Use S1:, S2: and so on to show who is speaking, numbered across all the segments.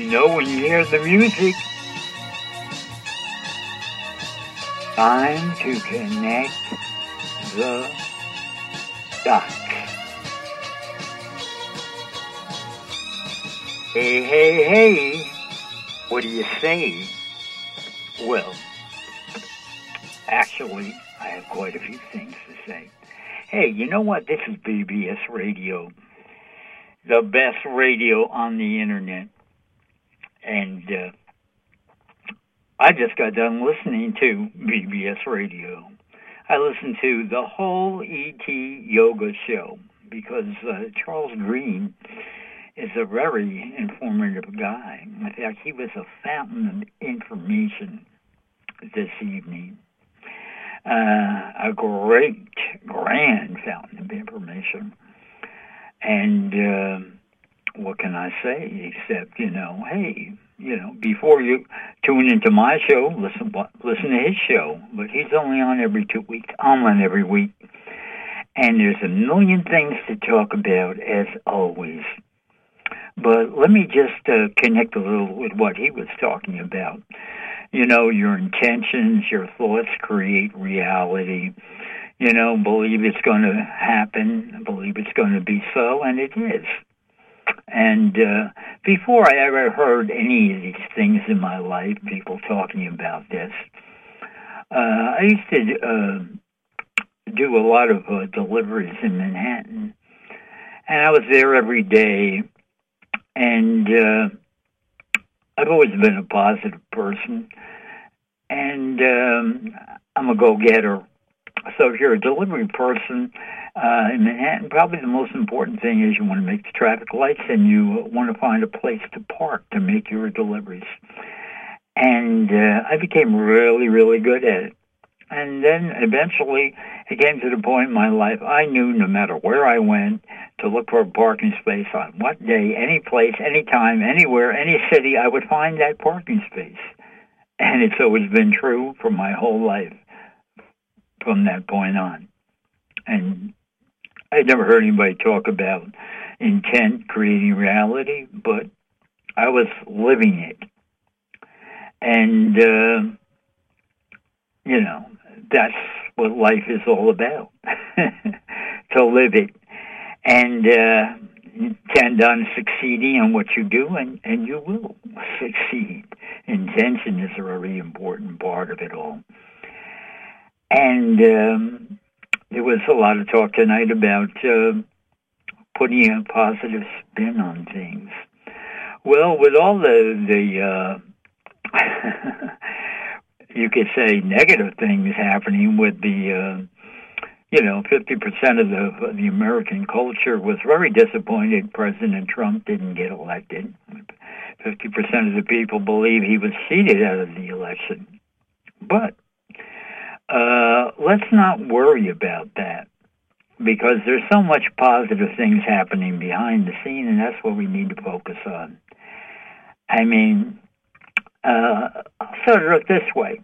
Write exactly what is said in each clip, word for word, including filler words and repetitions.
S1: You know, when you hear the music, time to connect the dots. Hey, hey, hey, what do you say? Well, actually, I have quite a few things to say. Hey, you know what? This is B B S Radio, the best radio on the internet. And uh, I just got done listening to B B S Radio. I listened to the whole E T Yoga show because uh, Charles Green is a very informative guy. In fact, he was a fountain of information this evening. Uh, a great, grand fountain of information. And uh, what can I say except, you know, hey, you know, before you tune into my show, listen listen to his show. But he's only on every two weeks. I'm on every week. And there's a million things to talk about, as always. But let me just uh, connect a little with what he was talking about. You know, your intentions, your thoughts create reality. You know, believe it's going to happen, believe it's going to be so, and it is. And uh, before I ever heard any of these things in my life, people talking about this, uh, I used to uh, do a lot of uh, deliveries in Manhattan. And I was there every day. And uh, I've always been a positive person. And um, I'm a go-getter. So if you're a delivery person uh, in Manhattan, probably the most important thing is you want to make the traffic lights and you want to find a place to park to make your deliveries. And uh, I became really, really good at it. And then eventually it came to the point in my life I knew no matter where I went to look for a parking space on what day, any place, any time, anywhere, any city, I would find that parking space. And it's always been true for my whole life from that point on. And I never heard anybody talk about intent creating reality, but I was living it. And, uh, you know, that's what life is all about, to live it. And uh, intend on succeeding in what you do, and, and you will succeed. Intention is a very important part of it all. And um, there was a lot of talk tonight about uh, putting a positive spin on things. Well, with all the, the uh, you could say, negative things happening with the, uh, you know, fifty percent of the, of the American culture was very disappointed President Trump didn't get elected. fifty percent of the people believe he was cheated out of the election. But uh, let's not worry about that, because there's so much positive things happening behind the scene, and that's what we need to focus on. I mean, uh, I'll start it this way.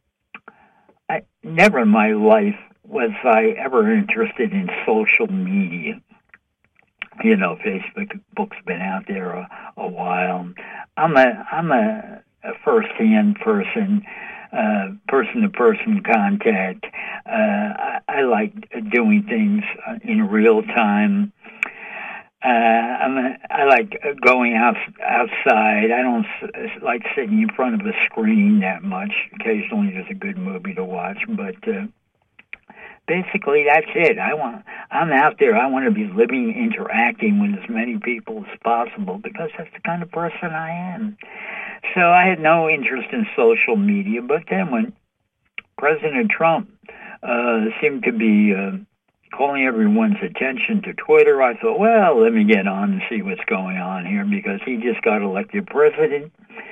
S1: I, never in my life was I ever interested in social media. You know, Facebook's been out there a, a while. I'm a I'm a, a first-hand person, uh, person-to-person contact. Uh, I, I like doing things in real time. Uh, I'm a, I like going out outside. I don't like sitting in front of a screen that much. Occasionally, there's a good movie to watch, but uh, basically, that's it. I want. I'm out there. I want to be living, interacting with as many people as possible because that's the kind of person I am. So I had no interest in social media. But then when President Trump uh, seemed to be uh, calling everyone's attention to Twitter, I thought, well, let me get on and see what's going on here, because he just got elected president.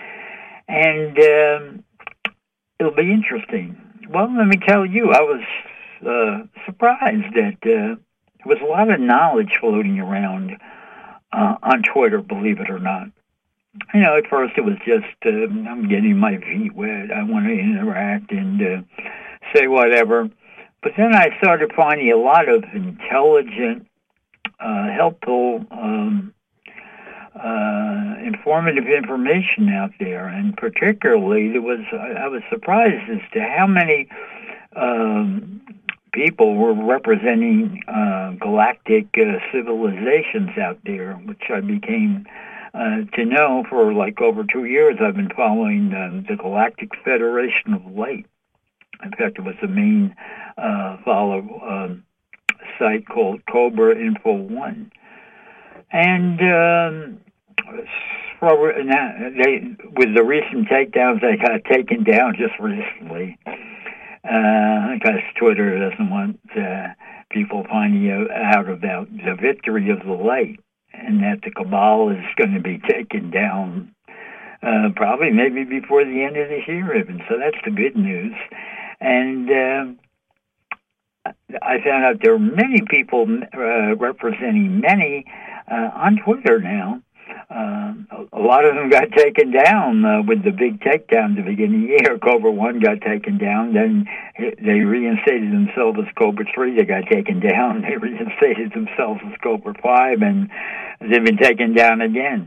S1: And um, it'll be interesting. Well, let me tell you, I was uh, surprised that uh, there was a lot of knowledge floating around uh, on Twitter, believe it or not. You know, at first it was just, uh, I'm getting my feet wet, I want to interact and uh, say whatever. But then I started finding a lot of intelligent, uh, helpful um, uh, informative information out there, and particularly there was I was surprised as to how many um, people were representing uh, galactic uh, civilizations out there, which I became uh, to know for like over two years. I've been following um, the Galactic Federation of Light. In fact, it was the main uh, follow um, site called Cobra Info One, and um, for, they with the recent takedowns, they got taken down just recently. Uh, because Twitter doesn't want uh, people finding out about the victory of the light, and that the cabal is going to be taken down uh, probably maybe before the end of this year even. So that's the good news. And uh, I found out there are many people uh, representing many uh, on Twitter now. Uh, a lot of them got taken down uh, with the big takedown at the beginning of the year. Cobra one got taken down. Then they reinstated themselves as Cobra three. They got taken down. They reinstated themselves as Cobra five, and they've been taken down again.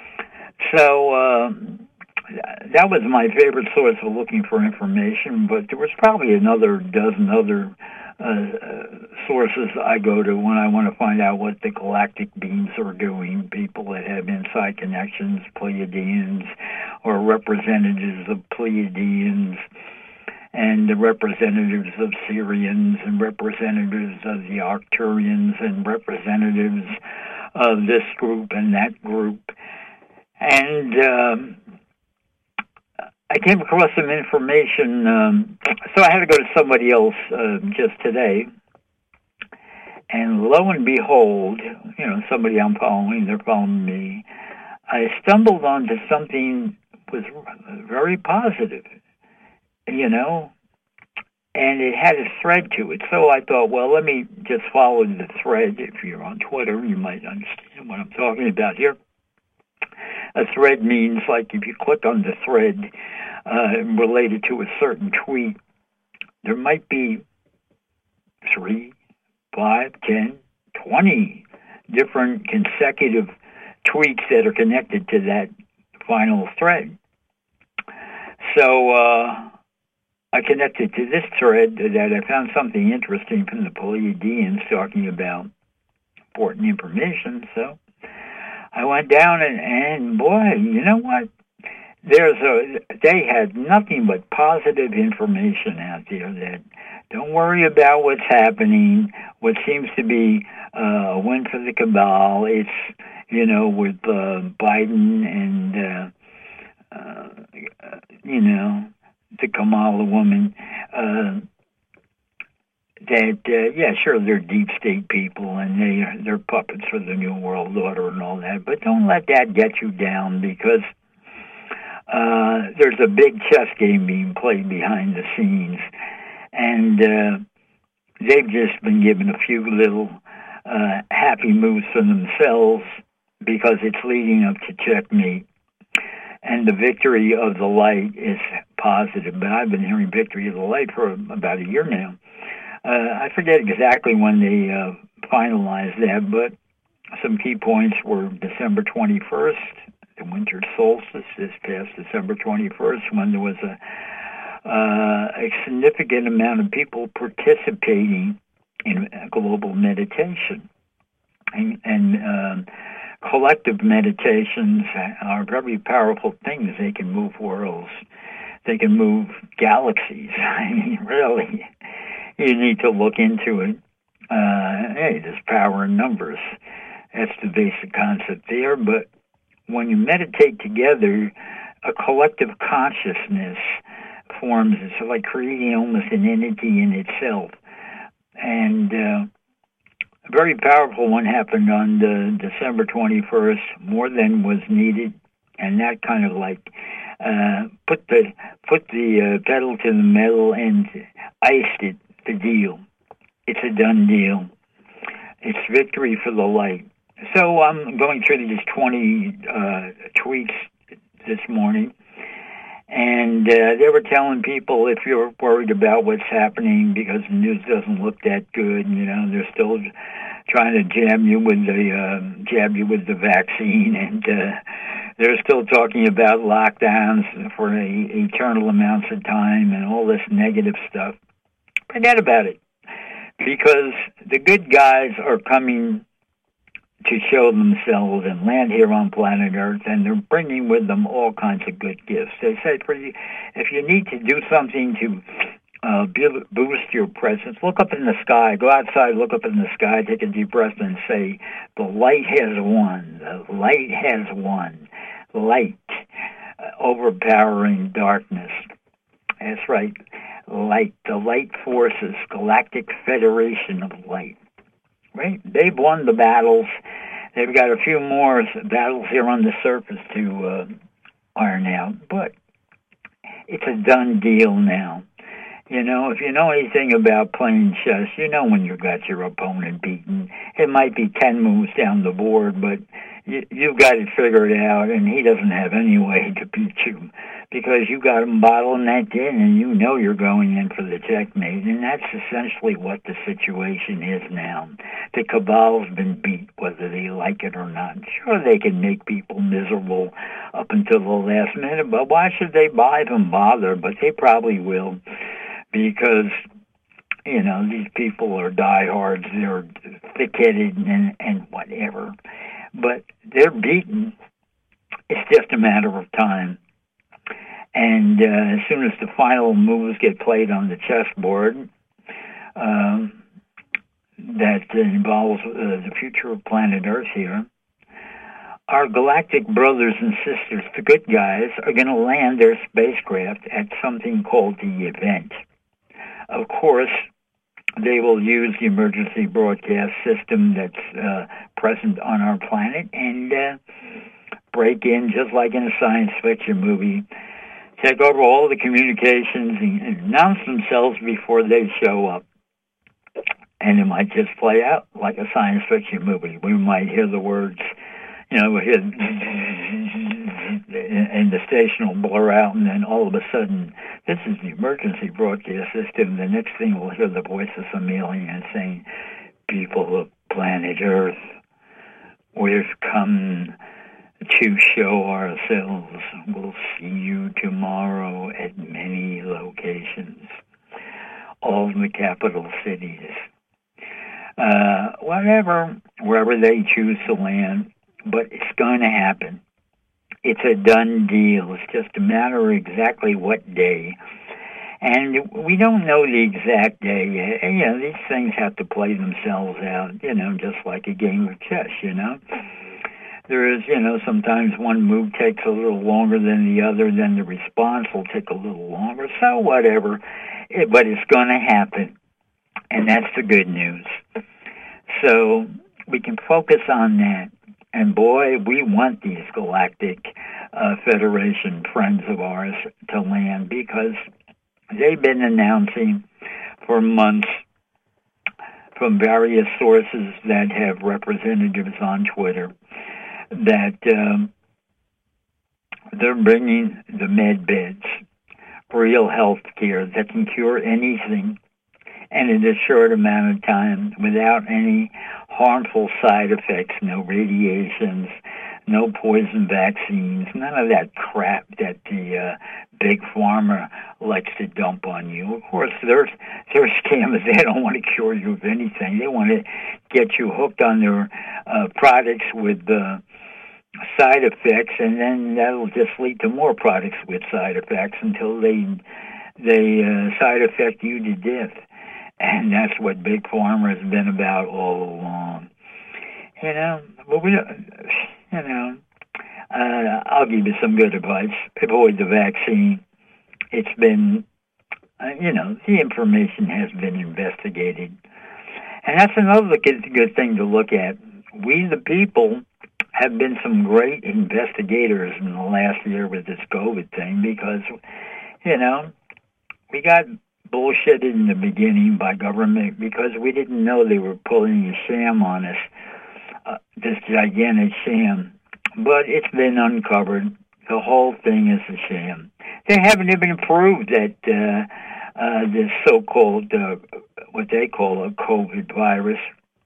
S1: So uh, that was my favorite source of looking for information, but there was probably another dozen other Uh, sources I go to when I want to find out what the galactic beings are doing, people that have inside connections, Pleiadians, or representatives of Pleiadians, and the representatives of Syrians, and representatives of the Arcturians, and representatives of this group and that group. And um, I came across some information, um, so I had to go to somebody else uh, just today, and lo and behold, you know, somebody I'm following, they're following me, I stumbled onto something that was very positive, you know, and it had a thread to it, so I thought, well, let me just follow the thread. If you're on Twitter, you might understand what I'm talking about here. A thread means, like, if you click on the thread uh, related to a certain tweet, there might be three, five, ten, twenty different consecutive tweets that are connected to that final thread. So uh, I connected to this thread that I found something interesting from the Pleiadians talking about important information, so I went down and, and boy, you know what? There's a, they had nothing but positive information out there that don't worry about what's happening, what seems to be uh, a win for the cabal. It's, you know, with uh, Biden and, uh, uh, you know, the Kamala woman, uh, that, uh, yeah, sure, they're deep state people and they, they're puppets for the New World Order and all that, but don't let that get you down, because uh, there's a big chess game being played behind the scenes, and uh, they've just been given a few little uh, happy moves for themselves because it's leading up to checkmate. And the victory of the light is positive, but I've been hearing victory of the light for about a year now. Uh, I forget exactly when they uh, finalized that, but some key points were December twenty-first, the winter solstice, this past December twenty-first, when there was a, uh, a significant amount of people participating in global meditation. And, and um, collective meditations are very powerful things. They can move worlds. They can move galaxies. I mean, really. You need to look into it. Uh, hey, there's power in numbers. That's the basic concept there. But when you meditate together, a collective consciousness forms. It's like creating almost an entity in itself. And uh, a very powerful one happened on the December twenty-first, more than was needed. And that kind of like uh, put the put the uh, pedal to the metal and iced it. The deal. It's a done deal. It's victory for the light. So I'm going through these twenty uh, tweets this morning, and uh, they were telling people, if you're worried about what's happening because the news doesn't look that good, you know, they're still trying to jam you with the uh, jab you with the vaccine, and uh, they're still talking about lockdowns for a, eternal amounts of time and all this negative stuff. Forget about it, because the good guys are coming to show themselves and land here on planet Earth, and they're bringing with them all kinds of good gifts. They say, for you, if you need to do something to uh, boost your presence, look up in the sky. Go outside, look up in the sky, take a deep breath, and say, the light has won. The light has won. Light, uh, overpowering darkness. That's right. Light, the light forces, Galactic Federation of Light. Right? They've won the battles. They've got a few more battles here on the surface to uh, iron out, but it's a done deal now. You know, if you know anything about playing chess, you know when you've got your opponent beaten. It might be ten moves down the board, but you, you've got it figured out, and he doesn't have any way to beat you because you got him bottlenecked in, and you know you're going in for the checkmate, and that's essentially what the situation is now. The cabal's been beat, whether they like it or not. Sure, they can make people miserable up until the last minute, but why should they even bother? But they probably will. Because, you know, these people are diehards, they're thick-headed and, and whatever. But they're beaten. It's just a matter of time. And uh, as soon as the final moves get played on the chessboard, um, that involves uh, the future of planet Earth here, our galactic brothers and sisters, the good guys, are going to land their spacecraft at something called the event. Of course, they will use the emergency broadcast system that's uh, present on our planet and uh, break in, just like in a science fiction movie, take over all the communications and announce themselves before they show up. And it might just play out like a science fiction movie. We might hear the words, you know, we hear, and the station will blur out, and then all of a sudden, this is the emergency broadcast system. The next thing we'll hear the voice of some alien saying, people of planet Earth, we've come to show ourselves. We'll see you tomorrow at many locations, all the capital cities. Uh, whatever, wherever they choose to land, but it's going to happen. It's a done deal. It's just a matter of exactly what day. And we don't know the exact day yet. And, you know, these things have to play themselves out, you know, just like a game of chess, you know. There is, you know, sometimes one move takes a little longer than the other, then the response will take a little longer. So whatever. It, but it's going to happen. And that's the good news. So we can focus on that. And boy, we want these Galactic uh, Federation friends of ours to land because they've been announcing for months from various sources that have representatives on Twitter that um, they're bringing the med beds, real health care that can cure anything and in a short amount of time without any harmful side effects, no radiations, no poison vaccines, none of that crap that the uh, big pharma likes to dump on you. Of course, they're, they're scammers. They don't want to cure you of anything. They want to get you hooked on their uh, products with uh, side effects, and then that'll just lead to more products with side effects until they, they uh, side effect you to death. And that's what Big Pharma has been about all along. You know, but we, you know, uh, I'll give you some good advice. Avoid the vaccine. It's been, uh, you know, the information has been investigated. And that's another good, good thing to look at. We, the people, have been some great investigators in the last year with this COVID thing because, you know, we got bullshitted in the beginning by government because we didn't know they were pulling a sham on us, uh, this gigantic sham. But it's been uncovered. The whole thing is a sham. They haven't even proved that uh, uh, this so-called, uh, what they call a COVID virus,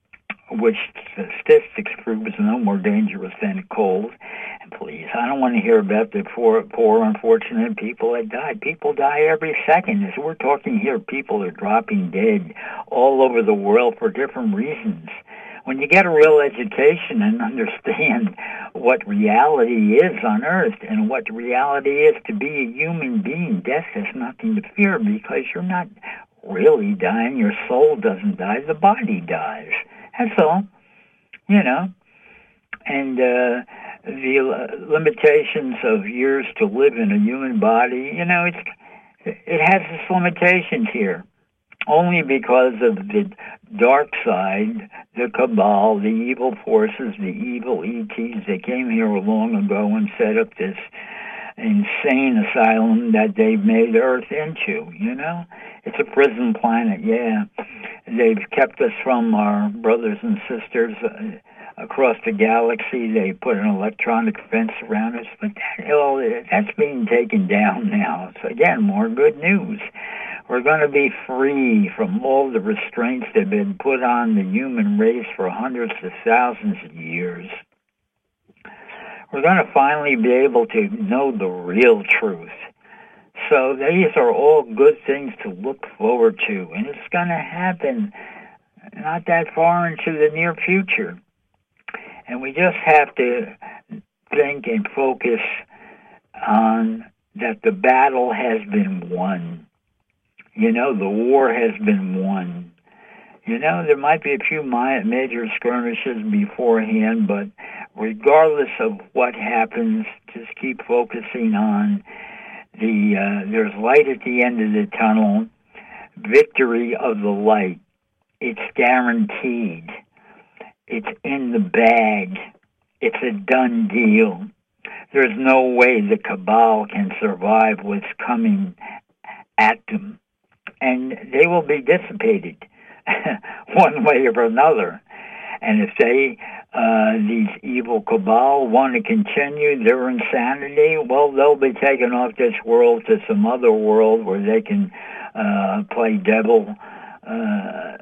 S1: which statistics prove is no more dangerous than cold. And please, I don't want to hear about the poor, poor, unfortunate people that die. People die every second. As we're talking here, people are dropping dead all over the world for different reasons. When you get a real education and understand what reality is on Earth and what reality is to be a human being, death has nothing to fear because you're not really dying. Your soul doesn't die. The body dies. That's all. You know. And uh, the limitations of years to live in a human body, you know, it's it has its limitations here. Only because of the dark side, the cabal, the evil forces, the evil E Ts that came here long ago and set up this insane asylum that they've made Earth into, you know? It's a prison planet, yeah. They've kept us from our brothers and sisters uh, across the galaxy. They put an electronic fence around us, but that, well, that's being taken down now. So again, more good news. We're going to be free from all the restraints that have been put on the human race for hundreds of thousands of years. We're going to finally be able to know the real truth. So these are all good things to look forward to, and it's going to happen not that far into the near future. And we just have to think and focus on that the battle has been won. You know, the war has been won. You know, there might be a few major skirmishes beforehand, but regardless of what happens, just keep focusing on the, uh, there's light at the end of the tunnel, victory of the light. It's guaranteed. It's in the bag. It's a done deal. There's no way the cabal can survive what's coming at them. And they will be dissipated one way or another. And if they, uh, these evil cabal want to continue their insanity, well, they'll be taken off this world to some other world where they can uh, play devil, uh,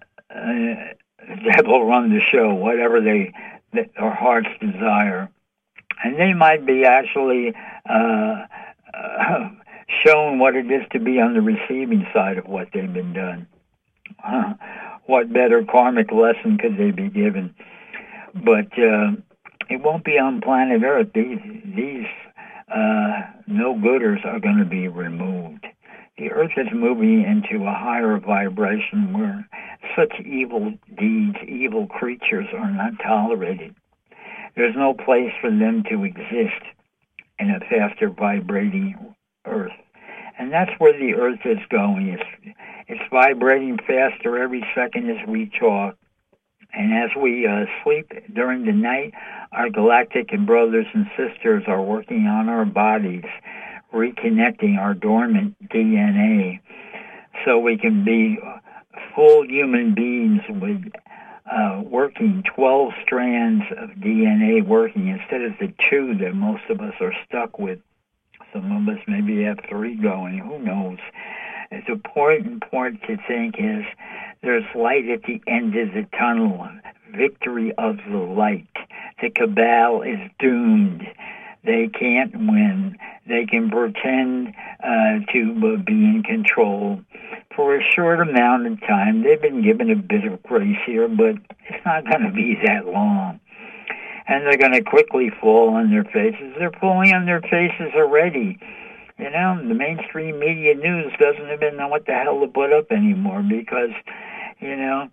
S1: uh, devil run the show, whatever they their hearts desire. And they might be actually uh, uh, shown what it is to be on the receiving side of what they've been done. Uh, what better karmic lesson could they be given? But uh, it won't be on planet Earth. These, these uh, no-gooders are going to be removed. The Earth is moving into a higher vibration where such evil deeds, evil creatures are not tolerated. There's no place for them to exist in a faster vibrating Earth. And that's where the Earth is going. It's, it's vibrating faster every second as we talk. And as we uh, sleep during the night, our galactic and brothers and sisters are working on our bodies, reconnecting our dormant D N A so we can be full human beings with uh, working twelve strands of D N A working instead of the two that most of us are stuck with. Some of us maybe have three going. Who knows? It's important point to think is there's light at the end of the tunnel. Victory of the light. The cabal is doomed. They can't win. They can pretend uh, to uh, be in control for a short amount of time. They've been given a bit of grace here, but it's not going to be that long. And they're going to quickly fall on their faces. They're falling on their faces already. You know, the mainstream media news doesn't even know what the hell to put up anymore because, you know,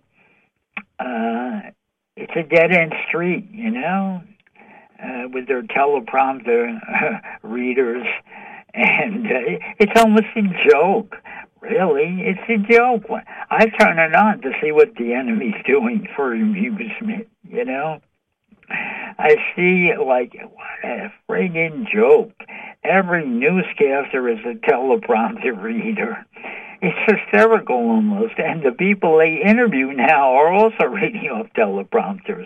S1: uh, it's a dead-end street, you know, uh, with their teleprompter readers. And uh, it's almost a joke. Really, it's a joke. I turn it on to see what the enemy's doing for amusement, you know. I see, like, what a friggin' joke. Every newscaster is a teleprompter reader. It's hysterical almost, and the people they interview now are also reading off teleprompters.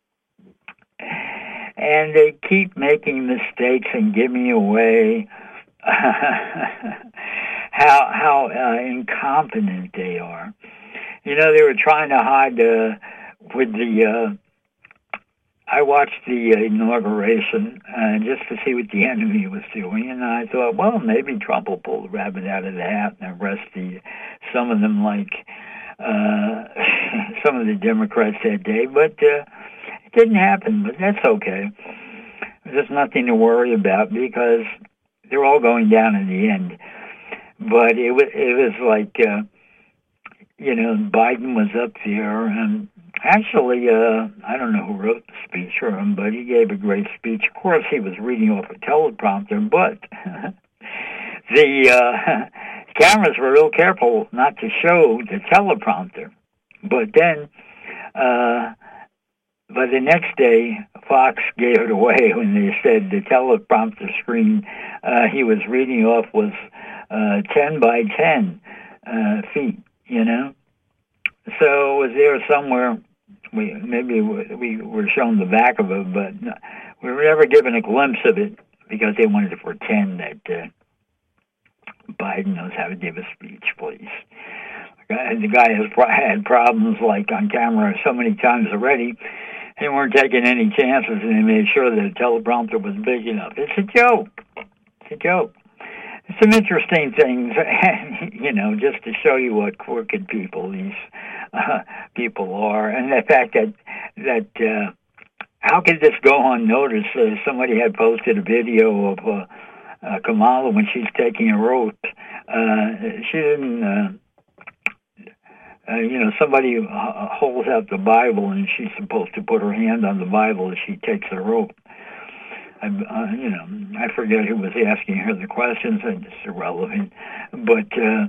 S1: And they keep making mistakes and giving away how how uh, incompetent they are. You know, they were trying to hide uh, with the... Uh, I watched the uh, inauguration uh, just to see what the enemy was doing, and I thought, well, maybe Trump will pull the rabbit out of the hat and arrest the some of them, like uh, some of the Democrats that day. But uh, it didn't happen. But that's okay. There's nothing to worry about because they're all going down in the end. But it was it was like uh, you know, Biden was up there and. Actually, uh, I don't know who wrote the speech for him, but he gave a great speech. Of course, he was reading off a teleprompter, but the uh, cameras were real careful not to show the teleprompter. But then, uh, but the next day, Fox gave it away when they said the teleprompter screen uh, he was reading off was uh, ten by ten uh, feet, you know? So it was there somewhere. We maybe we were shown the back of it, but we were never given a glimpse of it because they wanted to pretend that uh, Biden knows how to give a speech. Please, the guy has had problems like on camera so many times already. They weren't taking any chances, and they made sure that the teleprompter was big enough. It's a joke. It's a joke. Some interesting things, you know, just to show you what crooked people these uh, people are, and the fact that that uh, how could this go unnoticed? Uh, somebody had posted a video of uh, uh, Kamala when she's taking a oath. Uh, she didn't, uh, uh, you know, somebody uh, holds out the Bible and she's supposed to put her hand on the Bible as she takes her oath. I, uh, you know, I forget who was asking her the questions, and it's irrelevant. But uh,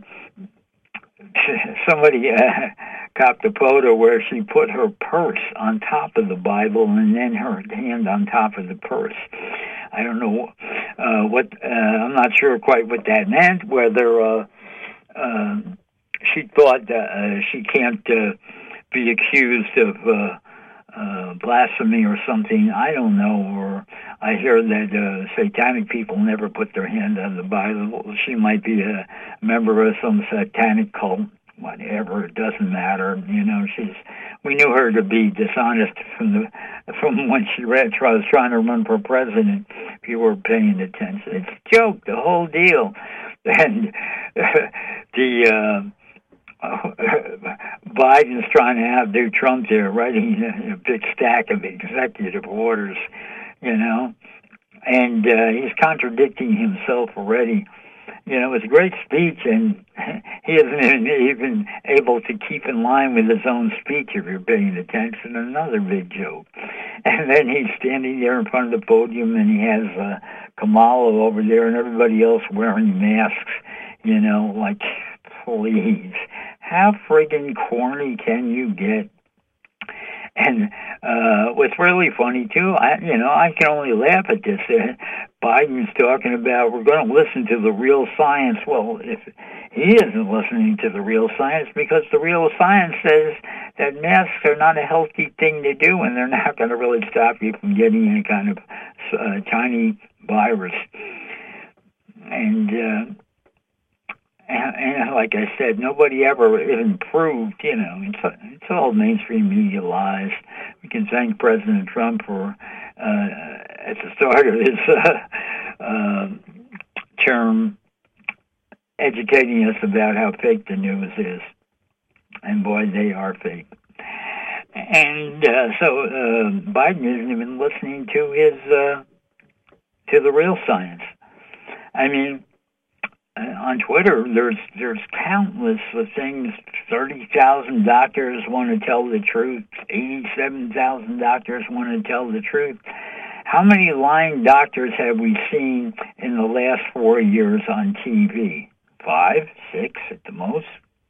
S1: somebody uh, copped a photo where she put her purse on top of the Bible and then her hand on top of the purse. I don't know uh, what. Uh, I'm not sure quite what that meant. Whether uh, uh, she thought that uh, she can't uh, be accused of. Uh, Uh, blasphemy or something, I don't know, or I hear that uh, satanic people never put their hand on the Bible. She might be a member of some satanic cult, whatever, it doesn't matter. You know, she's, we knew her to be dishonest from the from when she read, was trying to run for president, if you were paying attention. It's a joke, the whole deal. And the... Uh, Biden's trying to outdo Trump there, writing a big stack of executive orders, you know, and uh, he's contradicting himself already. You know, it's a great speech, and he isn't even able to keep in line with his own speech, if you're paying attention. Another big joke. And then he's standing there in front of the podium, and he has uh, Kamala over there and everybody else wearing masks, you know, like, please. How friggin' corny can you get? And uh, what's really funny, too, I, you know, I can only laugh at this. Uh, Biden's talking about we're going to listen to the real science. Well, if he isn't listening to the real science, because the real science says that masks are not a healthy thing to do, and they're not going to really stop you from getting any kind of uh, tiny virus. And... Uh, And, and like I said, nobody ever even proved, you know, it's, it's all mainstream media lies. We can thank President Trump for, uh, at the start of his uh, uh, term, educating us about how fake the news is. And boy, they are fake. And uh, so uh, Biden isn't even listening to his, uh, to the real science. I mean, Uh, on Twitter, there's there's countless of things. thirty thousand doctors want to tell the truth. eighty-seven thousand doctors want to tell the truth. How many lying doctors have we seen in the last four years on T V? Five, six at the most?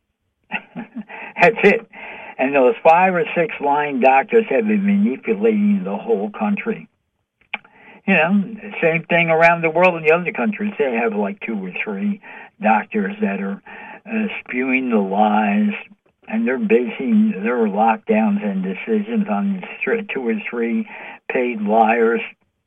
S1: That's it. And those five or six lying doctors have been manipulating the whole country. You know, same thing around the world in the other countries. They have like two or three doctors that are uh, spewing the lies, and they're basing their lockdowns and decisions on these two or three paid liars.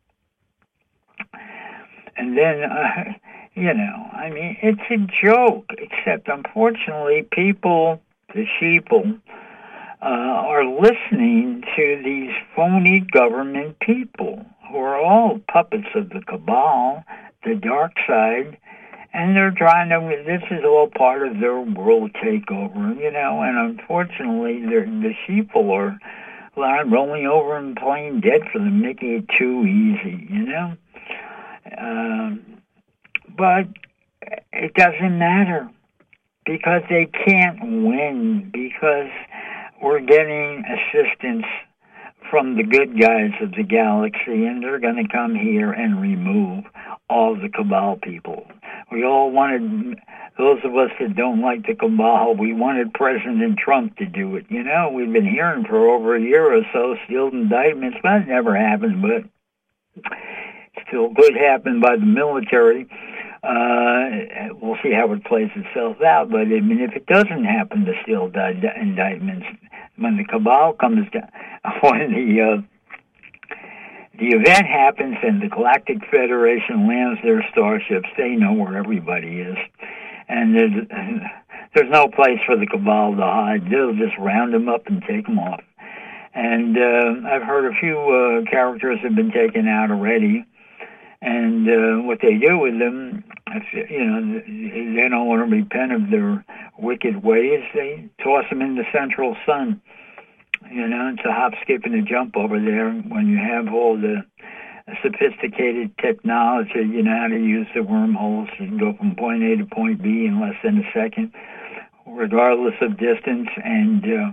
S1: And then, uh, you know, I mean, it's a joke, except unfortunately people, the sheeple, uh, are listening to these phony phony government people who are all puppets of the cabal, the dark side, and they're trying to, this is all part of their world takeover, you know, and unfortunately the sheeple are rolling over and playing dead for them, making it too easy, you know. Um, but it doesn't matter because they can't win, because we're getting assistance from the good guys of the galaxy, and they're going to come here and remove all the cabal people. We all wanted, those of us that don't like the cabal, we wanted President Trump to do it. You know, we've been hearing for over a year or so sealed indictments. That never happened, but still could happen by the military. Uh, we'll see how it plays itself out. But I mean, if it doesn't happen, the sealed indictments, when the cabal comes down, when the uh, the event happens and the Galactic Federation lands their starships, they know where everybody is, and there's there's no place for the cabal to hide. They'll just round them up and take them off. And uh, I've heard a few uh, characters have been taken out already. And uh, what they do with them, if, you know, they don't want to repent of their wicked ways. They toss them in the central sun. You know, it's a hop, skip, and a jump over there. When you have all the sophisticated technology, you know how to use the wormholes. You can go from point A to point B in less than a second, regardless of distance. And uh,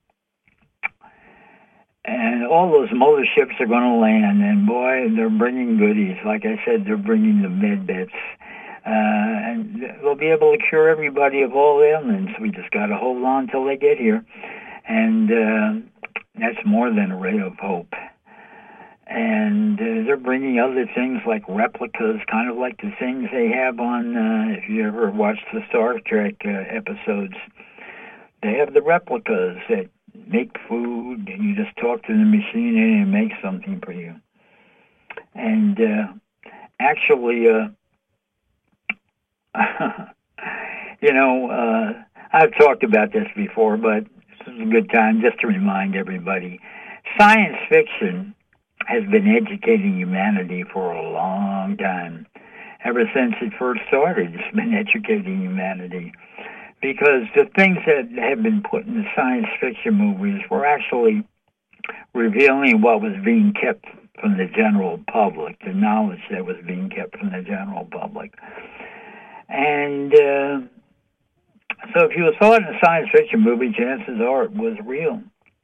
S1: and all those motherships are going to land. And boy, they're bringing goodies. Like I said, they're bringing the med bits. Uh, and they'll be able to cure everybody of all ailments. We just got to hold on till they get here. And uh, that's more than a ray of hope. And uh, they're bringing other things like replicas, kind of like the things they have on, uh, if you ever watched the Star Trek uh, episodes, they have the replicas that make food, and you just talk to the machine and it makes something for you. And uh, actually, uh, you know, uh, I've talked about this before, but this is a good time just to remind everybody. Science fiction has been educating humanity for a long time. Ever since it first started, it's been educating humanity. Because the things that have been put in the science fiction movies were actually revealing what was being kept from the general public, the knowledge that was being kept from the general public. And uh, so if you saw it in a science fiction movie, chances are it was real.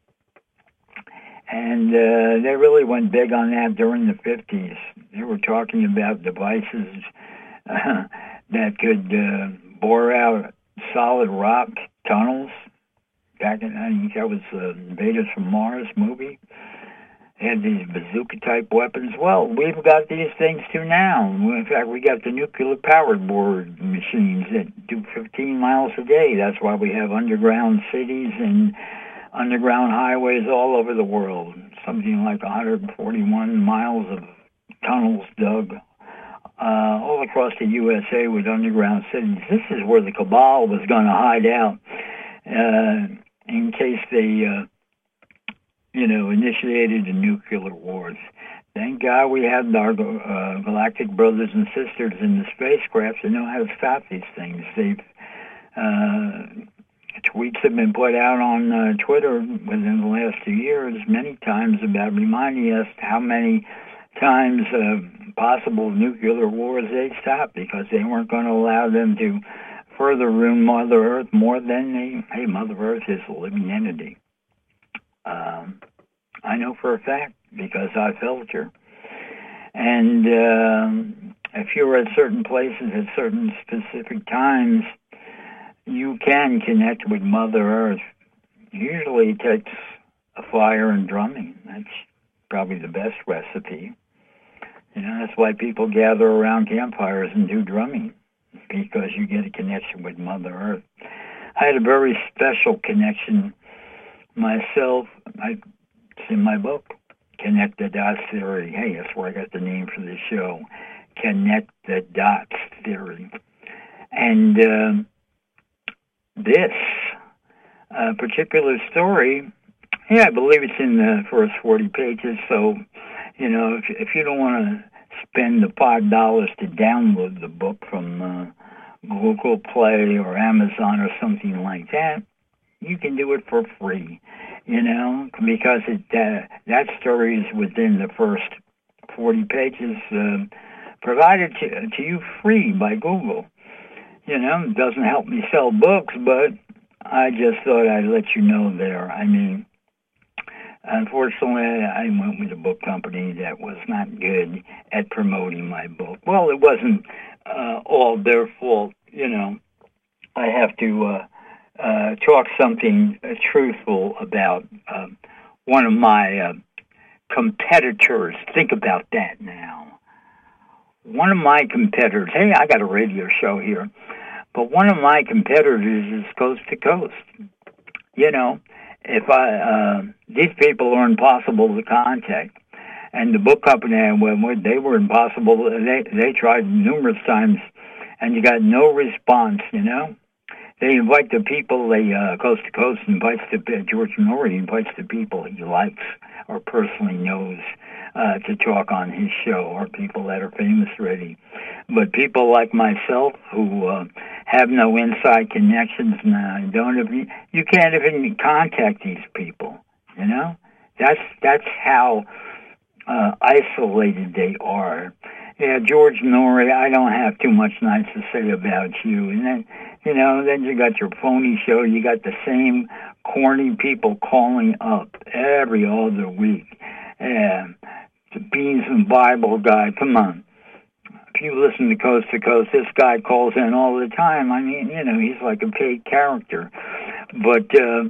S1: And uh, they really went big on that during the fifties. They were talking about devices uh, that could uh, bore out solid rock tunnels. Back in, I think that was the Invaders from Mars movie. They had these bazooka-type weapons. Well, we've got these things too now. In fact, we got the nuclear-powered board machines that do fifteen miles a day. That's why we have underground cities and underground highways all over the world. Something like one hundred forty-one miles of tunnels dug uh, all across the U S A with underground cities. This is where the cabal was going to hide out uh, in case they... Uh, you know, initiated the nuclear wars. Thank God we had our uh, galactic brothers and sisters in the spacecraft to know how to stop these things. They've, uh, tweets have been put out on uh, Twitter within the last two years many times about reminding us how many times uh, possible nuclear wars they stopped because they weren't going to allow them to further ruin Mother Earth more than they, hey, Mother Earth is a living entity. Um, I know for a fact because I felt her. And um, if you're at certain places at certain specific times, you can connect with Mother Earth. Usually it takes a fire and drumming. That's probably the best recipe. You know, that's why people gather around campfires and do drumming, because you get a connection with Mother Earth. I had a very special connection myself. I, it's in my book, Connect the Dots Theory. Hey, that's where I got the name for the show, Connect the Dots Theory. And uh, this uh, particular story Yeah, I believe it's in the first forty pages. So, you know, if if you don't want to spend the five dollars to download the book from uh, Google Play or Amazon or something like that, you can do it for free. You know, because it uh, that story is within the first forty pages, uh, provided to, to you free by Google. You know, it doesn't help me sell books, but I just thought I'd let you know there. I mean, unfortunately, I went with a book company that was not good at promoting my book. Well, it wasn't uh, all their fault. You know, I have to uh, uh, talk something uh, truthful about uh, one of my uh, competitors. Think about that now. One of my competitors, hey, I got a radio show here, but one of my competitors is Coast to Coast. You know, if I, uh, these people are impossible to contact, and the book company I went with, they were impossible. They, they tried numerous times, and you got no response, you know. They invite the people, they, uh, Coast to Coast invites the, uh, George Noory invites the people he likes or personally knows uh, to talk on his show, or people that are famous already. But people like myself who uh, have no inside connections now, don't even, you can't even contact these people, you know? That's, that's how uh, isolated they are. Yeah, George Noory, I don't have too much nice to say about you. And then, you know, then you got your phony show. You got the same corny people calling up every other week. Yeah, the Beans and Bible guy, come on. If you listen to Coast to Coast, this guy calls in all the time. I mean, you know, he's like a paid character. But, uh,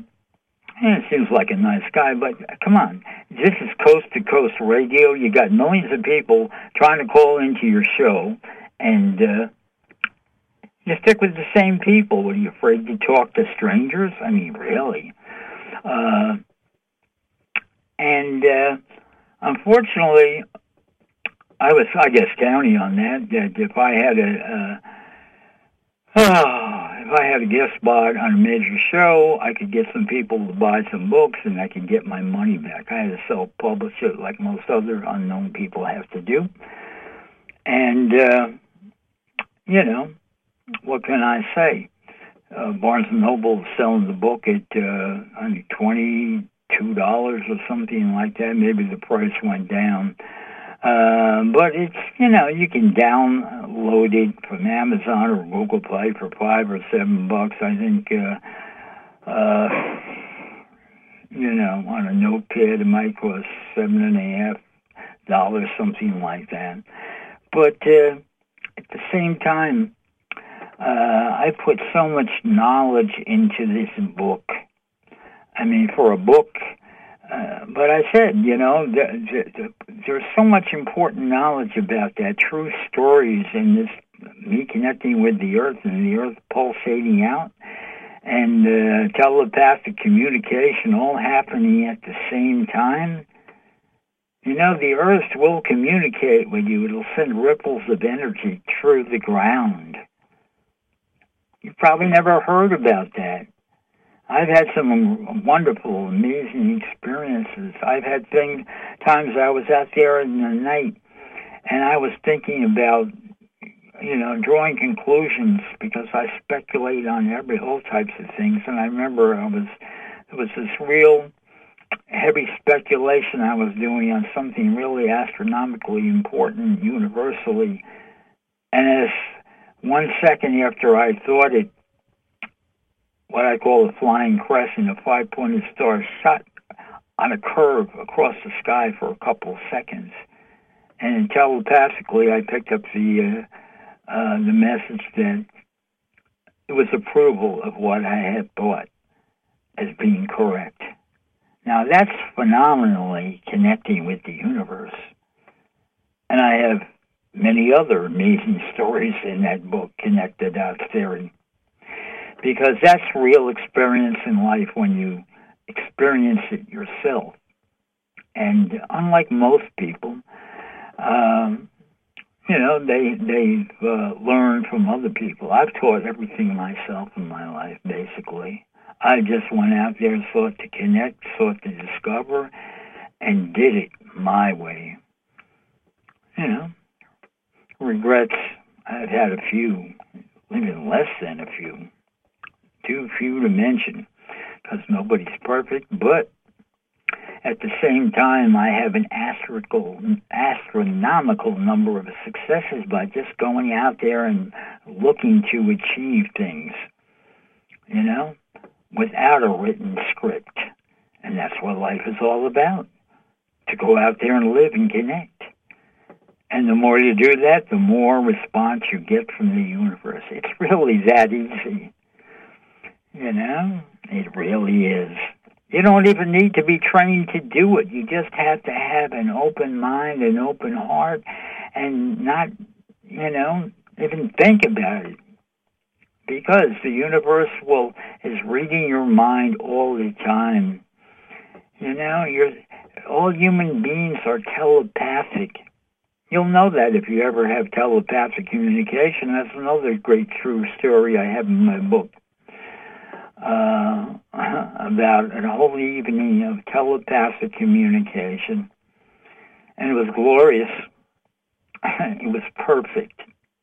S1: it seems like a nice guy, but come on. This is Coast to Coast Radio. You got millions of people trying to call into your show, and uh, you stick with the same people. Are you afraid to talk to strangers? I mean, really. Uh, and uh, unfortunately, I was, I guess, counting on that, that if I had a... Uh, Oh, if I had a guest spot on a major show, I could get some people to buy some books, and I could get my money back. I had to self-publish it like most other unknown people have to do. And, uh, you know, what can I say? Uh, Barnes and Noble is selling the book at uh, I think twenty-two dollars or something like that. Maybe the price went down. Uh, but it's, you know, you can download it from Amazon or Google Play for five or seven bucks. I think, uh, uh, you know, on a notepad it might cost seven and a half dollars, something like that. But uh, at the same time, uh, I put so much knowledge into this book. I mean, for a book. Uh, but I said, you know, the, the, the, there's so much important knowledge about that, true stories, and this, me connecting with the earth and the earth pulsating out, and uh, telepathic communication all happening at the same time. You know, the earth will communicate with you. It'll send ripples of energy through the ground. You've probably never heard about that. I've had some wonderful, amazing experiences. I've had things, times I was out there in the night, and I was thinking about, you know, drawing conclusions, because I speculate on every whole types of things. And I remember I was, it was this real heavy speculation I was doing on something really astronomically important, universally. And as one second after I thought it, what I call a flying crescent, a five-pointed star, shot on a curve across the sky for a couple of seconds. And telepathically, I picked up the uh, uh, the message that it was approval of what I had thought as being correct. Now, that's phenomenally connecting with the universe. And I have many other amazing stories in that book, Connected Dots Theory. Because that's real experience in life when you experience it yourself. And unlike most people, um, you know, they, they've uh, learned from other people. I've taught everything myself in my life, basically. I just went out there, sought to connect, sought to discover, and did it my way. You know, regrets, I've had a few, even less than a few. Too few to mention, because nobody's perfect, but at the same time, I have an astronomical, astronomical number of successes by just going out there and looking to achieve things, you know, without a written script. And that's what life is all about, to go out there and live and connect. And the more you do that, the more response you get from the universe. It's really that easy. You know, it really is. You don't even need to be trained to do it. You just have to have an open mind, an open heart, and not, you know, even think about it. Because the universe will is reading your mind all the time. You know, you're all human beings are telepathic. You'll know that if you ever have telepathic communication. That's another great true story I have in my book. Uh, about a whole evening of telepathic communication. And it was glorious. It was perfect.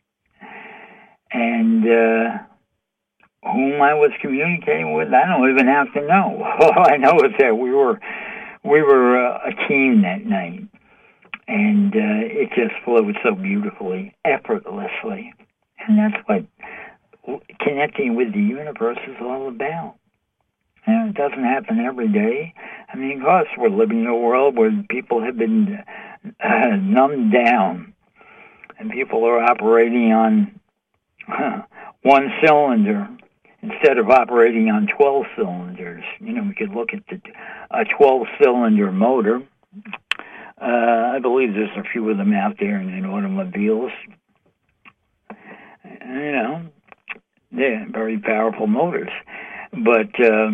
S1: And uh, whom I was communicating with, I don't even have to know. All I know is that we were we were uh, a team that night. And uh, it just flowed so beautifully, effortlessly. And that's what connecting with the universe is all about. Yeah, it doesn't happen every day. I mean, of course, we're living in a world where people have been uh, numbed down, and people are operating on uh, one cylinder instead of operating on twelve cylinders. You know, we could look at the, a twelve-cylinder motor. Uh, I believe there's a few of them out there in, in automobiles. You know, they're very powerful motors. But uh,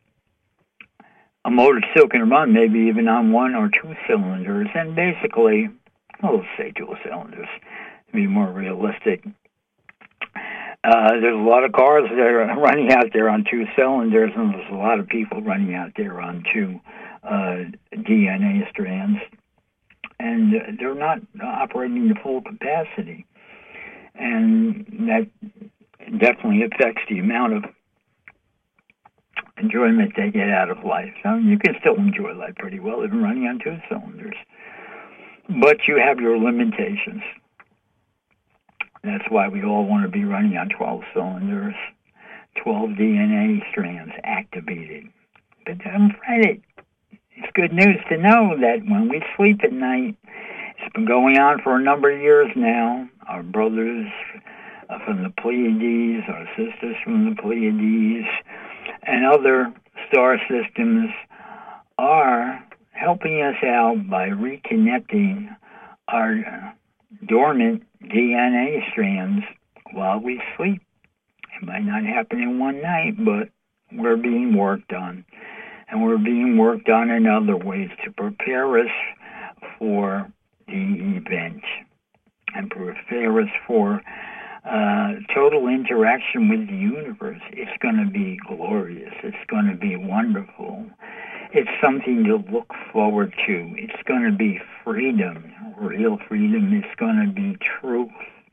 S1: a motor still can run maybe even on one or two cylinders. And basically, well, let's say dual cylinders to be more realistic. Uh, there's a lot of cars that are running out there on two cylinders, and there's a lot of people running out there on two uh, D N A strands. And they're not operating to full capacity. And that definitely affects the amount of enjoyment they get out of life. So you can still enjoy life pretty well, even running on two cylinders. But you have your limitations. That's why we all want to be running on twelve cylinders, twelve D N A strands activated. But don't fret it. It's good news to know that when we sleep at night, it's been going on for a number of years now. Our brothers from the Pleiades, our sisters from the Pleiades, and other star systems are helping us out by reconnecting our dormant D N A strands while we sleep. It might not happen in one night, but we're being worked on. And we're being worked on in other ways to prepare us for the event and prepare us for uh, total interaction with the universe. It's going to be glorious. It's going to be wonderful. It's something to look forward to. It's going to be freedom, real freedom. It's going to be truth.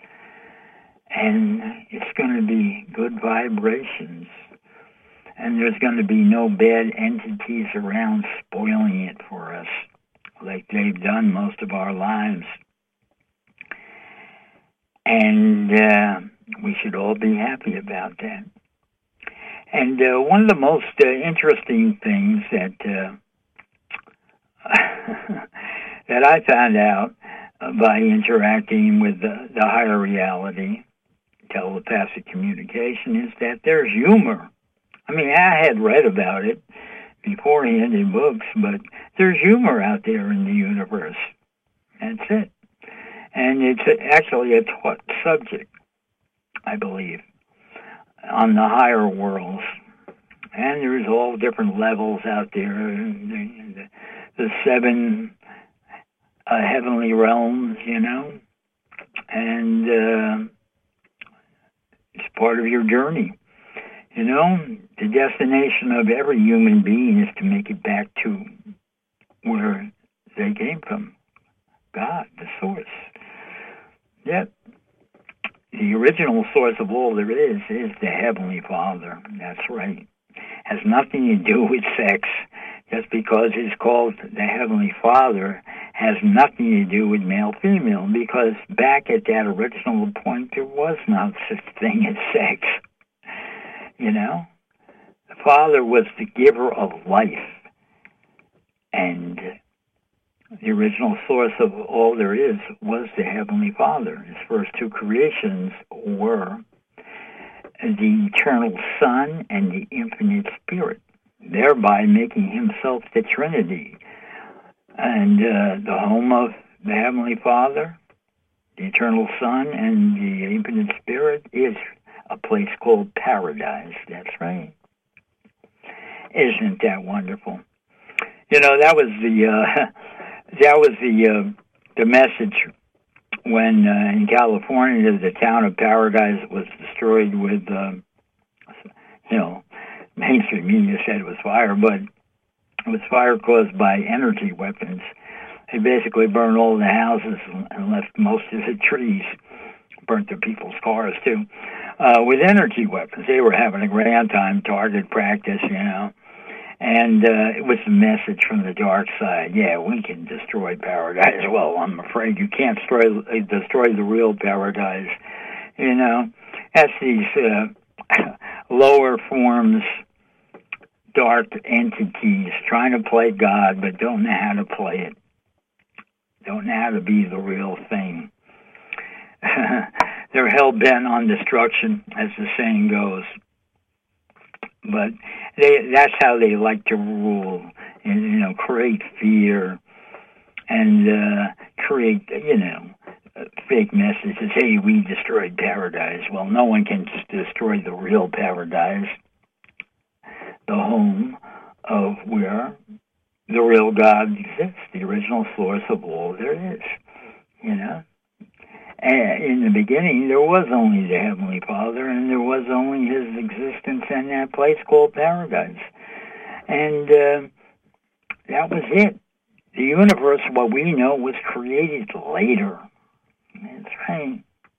S1: And it's going to be good vibrations. And there's going to be no bad entities around spoiling it for us, like they've done most of our lives. And uh, we should all be happy about that. And uh, one of the most uh, interesting things that uh, that I found out by interacting with the, the higher reality, telepathic communication, is that there's humor. I mean, I had read about it beforehand in books, but there's humor out there in the universe. That's it. And it's actually a taught subject, I believe, on the higher worlds. And there's all different levels out there. The, the seven uh, heavenly realms, you know. And uh, it's part of your journey. You know, the destination of every human being is to make it back to where they came from. God, the source. Yep. The original source of all there is is the Heavenly Father. That's right. Has nothing to do with sex. Just because it's called the Heavenly Father has nothing to do with male-female, because back at that original point there was no such thing as sex. You know? The Father was the giver of life. And the original source of all there is was the Heavenly Father. His first two creations were the eternal Son and the infinite Spirit, thereby making himself the Trinity. And uh, the home of the Heavenly Father, the eternal Son, and the infinite Spirit is a place called paradise. That's right. Isn't that wonderful? You know, that was the uh, that was the uh, the message when uh, in California the town of Paradise was destroyed with, uh, you know, mainstream media said it was fire, but it was fire caused by energy weapons. They basically burned all the houses and left most of the trees, burnt the people's cars too, uh, with energy weapons. They were having a grand time, target practice, you know. And uh, it was a message from the dark side. Yeah, we can destroy paradise. Well, I'm afraid you can't destroy, destroy the real paradise. You know, that's these uh, lower forms, dark entities trying to play God, but don't know how to play it. Don't know how to be the real thing. They're hell-bent on destruction, as the saying goes. But they, that's how they like to rule, and, you know, create fear and uh, create, you know, fake messages. Hey, we destroyed paradise. Well, no one can destroy the real paradise, the home of where the real God exists, the original source of all there is, you know. And in the beginning, there was only the Heavenly Father, and there was only his existence in that place called paradise. And uh, that was it. The universe, what we know, was created later. That's right.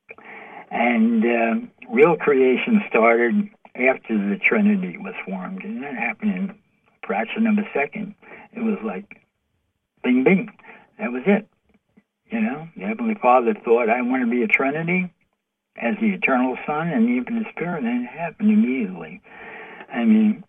S1: And uh, real creation started after the Trinity was formed, and that happened in a fraction of a second. It was like, bing, bing. That was it. You know, the Heavenly Father thought, I want to be a Trinity as the eternal Son and the infinite Spirit, and it happened immediately. I mean,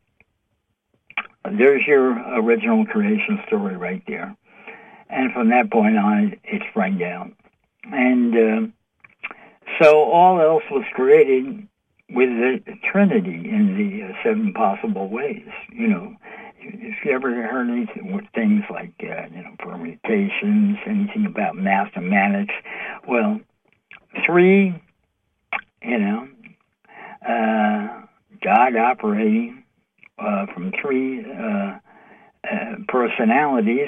S1: there's your original creation story right there. And from that point on, it sprang down. And uh, so all else was created with the Trinity in the uh, seven possible ways. You know, if you ever heard anything, things like, uh, you know, permutations, anything about mathematics, well, three, you know, uh, God operating uh, from three uh, uh, personalities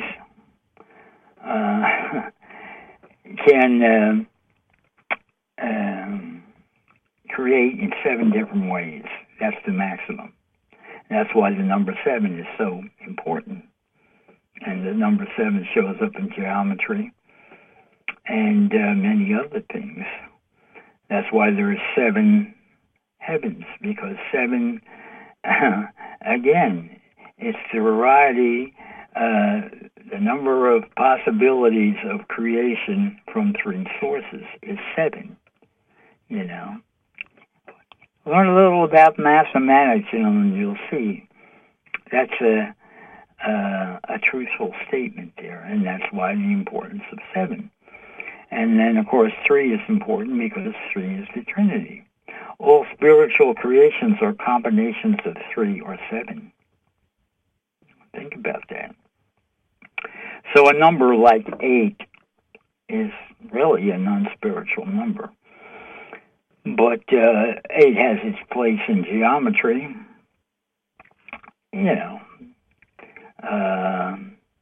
S1: uh, can uh, um, create in seven different ways. That's the maximum. That's why the number seven is so important. And the number seven shows up in geometry and uh, many other things. That's why there are seven heavens, because seven, uh, again, it's the variety, uh, the number of possibilities of creation from three sources is seven, you know. Learn a little about mathematics, you know, and you'll see that's a, a a truthful statement there, and that's why the importance of seven. And then, of course, three is important because three is the Trinity. All spiritual creations are combinations of three or seven. Think about that. So a number like eight is really a non-spiritual number. But uh, eight has its place in geometry. You know, uh,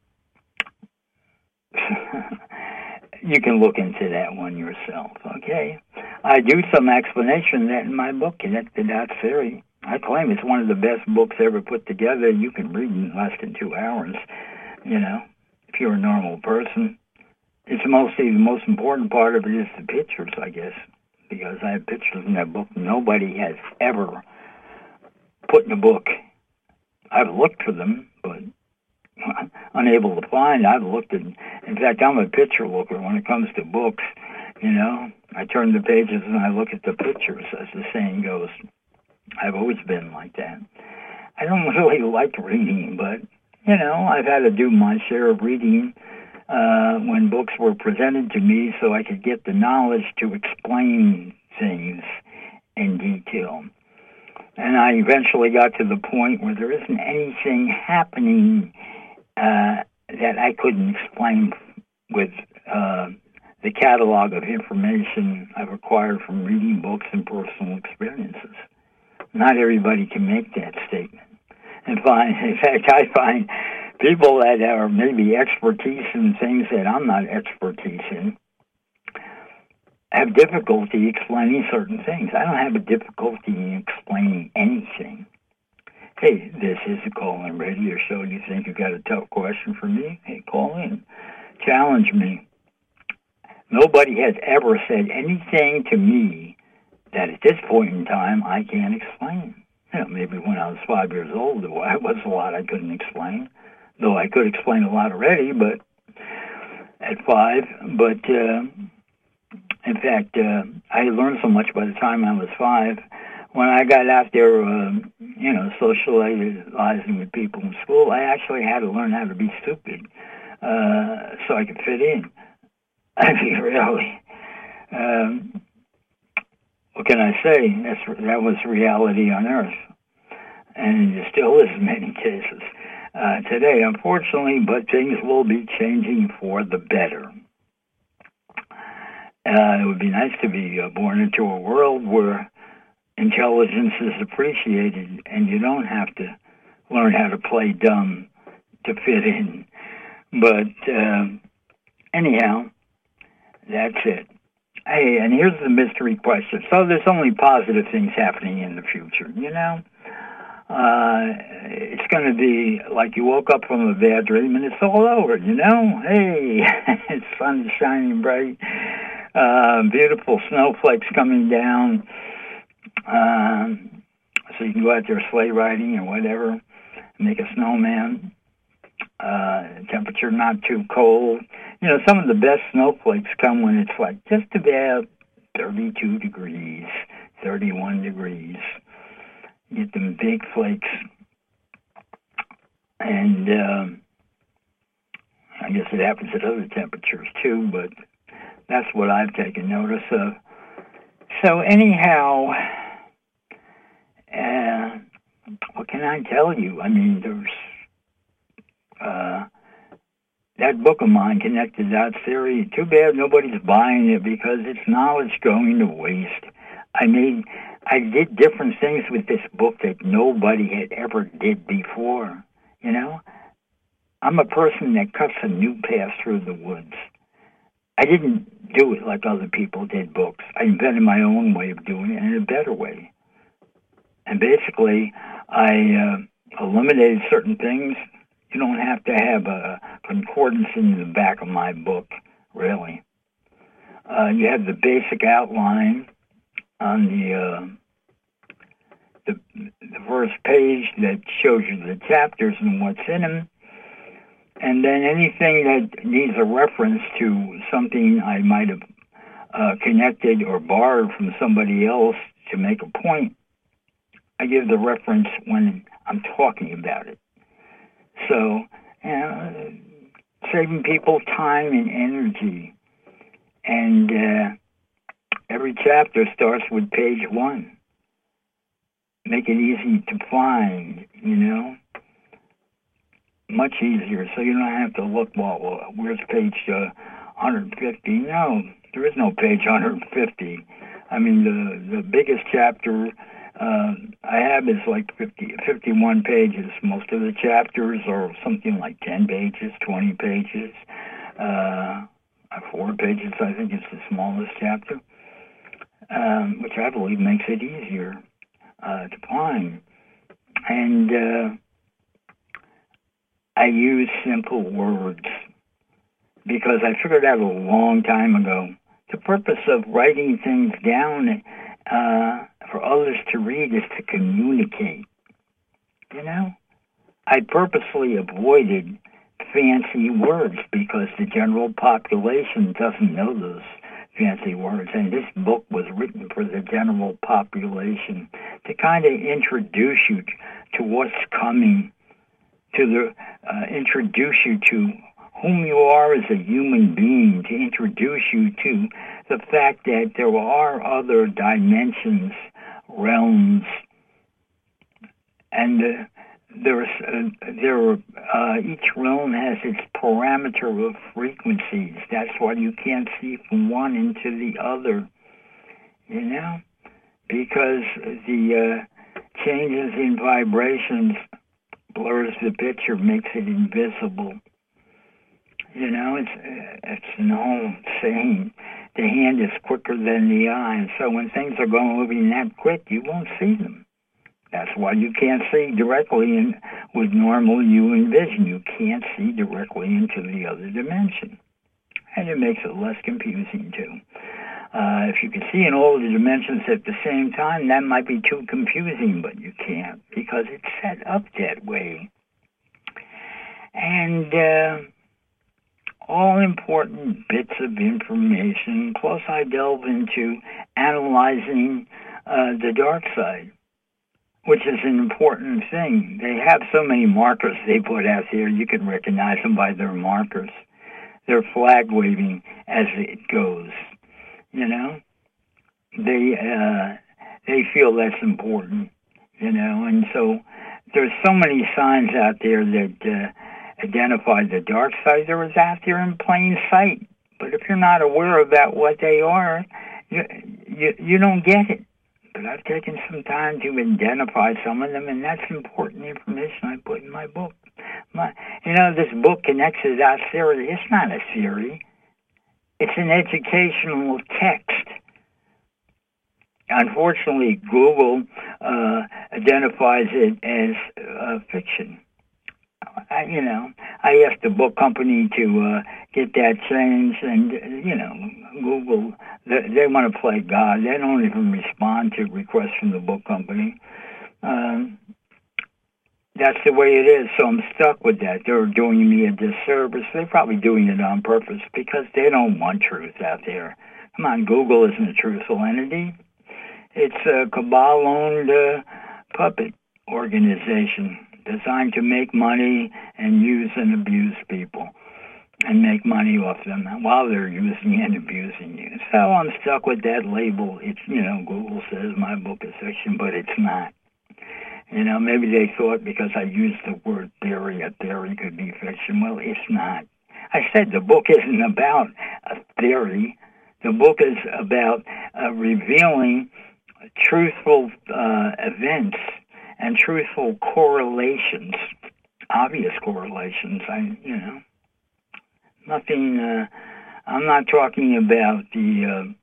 S1: you can look into that one yourself, okay? I do some explanation of that in my book, Connect the Dots Theory. I claim it's one of the best books ever put together. You can read in less than two hours, you know, if you're a normal person. It's mostly, the most important part of it is the pictures, I guess, because I have pictures in that book nobody has ever put in a book. I've looked for them, but unable to find. I've looked at, in fact, I'm a picture looker when it comes to books, you know. I turn the pages and I look at the pictures, as the saying goes. I've always been like that. I don't really like reading, but, you know, I've had to do my share of reading uh, when books were presented to me so I could get the knowledge to explain things in detail. And I eventually got to the point where there isn't anything happening uh, that I couldn't explain with uh, the catalog of information I've acquired from reading books and personal experiences. Not everybody can make that statement. And find, in fact, I find people that are maybe expertise in things that I'm not expertise in have difficulty explaining certain things. I don't have a difficulty in explaining anything. Hey, this is a call-in radio show. Do you think you got a tough question for me? Hey, call in. Challenge me. Nobody has ever said anything to me that at this point in time I can't explain. You know, maybe when I was five years old, there was a lot I couldn't explain, though I could explain a lot already, but at five. But, uh, in fact, uh, I learned so much by the time I was five. When I got out there, uh, you know, socializing with people in school, I actually had to learn how to be stupid uh, so I could fit in. I mean, really. Um, what can I say? That's, that was reality on Earth. And it still is in many cases uh, today, unfortunately, but things will be changing for the better. Uh, it would be nice to be uh, born into a world where intelligence is appreciated and you don't have to learn how to play dumb to fit in. But uh, anyhow, that's it. Hey, and here's the mystery question. So there's only positive things happening in the future, you know? Uh, it's going to be like you woke up from a bad dream and it's all over, you know? Hey, it's sun is shining bright. Uh, beautiful snowflakes coming down. Um, so you can go out there sleigh riding or whatever, make a snowman. Uh, temperature not too cold. You know, some of the best snowflakes come when it's like just about thirty-two degrees, thirty-one degrees. You get them big flakes. And uh, I guess it happens at other temperatures too, but that's what I've taken notice of. So anyhow, uh, what can I tell you? I mean, there's uh, that book of mine, Connected Dots Theory. Too bad nobody's buying it because it's knowledge going to waste. I mean, I did different things with this book that nobody had ever did before. You know, I'm a person that cuts a new path through the woods. I didn't do it like other people did books. I invented my own way of doing it in a better way. And basically, I uh, eliminated certain things. You don't have to have a concordance in the back of my book, really. Uh, you have the basic outline on the, uh, the the first page that shows you the chapters and what's in them. And then anything that needs a reference to something I might have uh, connected or borrowed from somebody else to make a point, I give the reference when I'm talking about it. So, you know, saving people time and energy. And uh, every chapter starts with page one. Make it easy to find, you know. Much easier, so you don't have to look, well, well where's page uh, one hundred fifty? No, there is no page one hundred fifty. I mean, the, the biggest chapter uh, I have is like fifty, fifty-one pages. Most of the chapters are something like ten pages, twenty pages. Uh, four pages, I think, is the smallest chapter, um, which I believe makes it easier. uh, define. And uh, I use simple words because I figured out a long time ago the purpose of writing things down uh, for others to read is to communicate. You know? I purposely avoided fancy words because the general population doesn't know those fancy words. And this book was written for the general population to kind of introduce you to what's coming, to the uh, introduce you to whom you are as a human being, to introduce you to the fact that there are other dimensions, realms, and uh, there's uh, there uh, each realm has its parameter of frequencies. That's why you can't see from one into the other, you know, because the uh, changes in vibrations blurs the picture, makes it invisible. You know, it's it's an old saying, the hand is quicker than the eye, and so when things are going moving that quick, you won't see them. That's why you can't see directly in, with normal human vision. You can't see directly into the other dimension. And it makes it less confusing, too. Uh, if you can see in all the dimensions at the same time, that might be too confusing, but you can't because it's set up that way. And uh, all important bits of information, plus I delve into analyzing uh, the dark side, which is an important thing. They have so many markers they put out there, you can recognize them by their markers. They're flag waving as it goes, you know. They uh, they feel that's important, you know, and so there's so many signs out there that uh, identify the dark side. They're out there in plain sight, but if you're not aware about what they are, you you, you don't get it. But I've taken some time to identify some of them, and that's important information I put in my book. My, you know, this book connects it out theory. It's not a theory. It's an educational text. Unfortunately, Google uh, identifies it as uh, fiction. I, you know, I asked the book company to uh, get that changed, and, you know, Google, they, they want to play God. They don't even respond to requests from the book company. Um, that's the way it is, so I'm stuck with that. They're doing me a disservice. They're probably doing it on purpose because they don't want truth out there. Come on, Google isn't a truthful entity. It's a cabal-owned uh, puppet organization designed to make money and use and abuse people and make money off them while they're using and abusing you. So I'm stuck with that label. It's, you know, Google says my book is fiction, but it's not. You know, maybe they thought because I used the word theory, a theory could be fiction. Well, it's not. I said the book isn't about a theory. The book is about uh, revealing truthful uh, events and truthful correlations, obvious correlations. I, you know, nothing. Uh, I'm not talking about the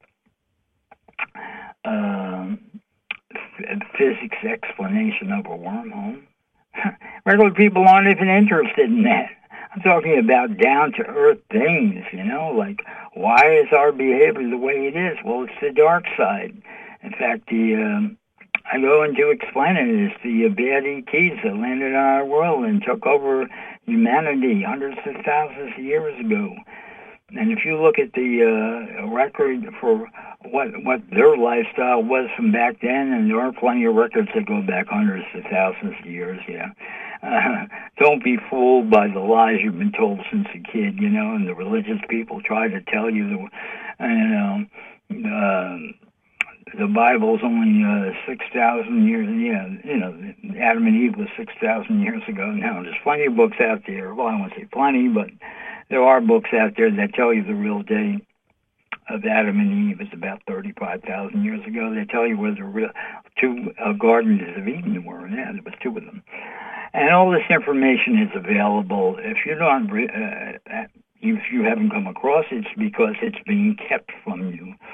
S1: uh, uh, f- physics explanation of a wormhole. Regular people aren't even interested in that. I'm talking about down-to-earth things, you know, like why is our behavior the way it is? Well, it's the dark side. In fact, the um, I go into explaining it. It's the uh, bad E Ts that landed on our world and took over humanity hundreds of thousands of years ago. And if you look at the uh, record for what what their lifestyle was from back then, and there are plenty of records that go back hundreds of thousands of years, yeah. Uh, don't be fooled by the lies you've been told since a kid, you know, and the religious people try to tell you, the, you know, uh, the Bible's only uh, six thousand years, yeah, you know, Adam and Eve was six thousand years ago. Now, there's plenty of books out there. Well, I won't say plenty, but there are books out there that tell you the real date of Adam and Eve is about thirty-five thousand years ago. They tell you where the real two uh, gardens of Eden were. Yeah, there was two of them. And all this information is available. If you don't, uh, if you haven't come across it, it's because it's being kept from you.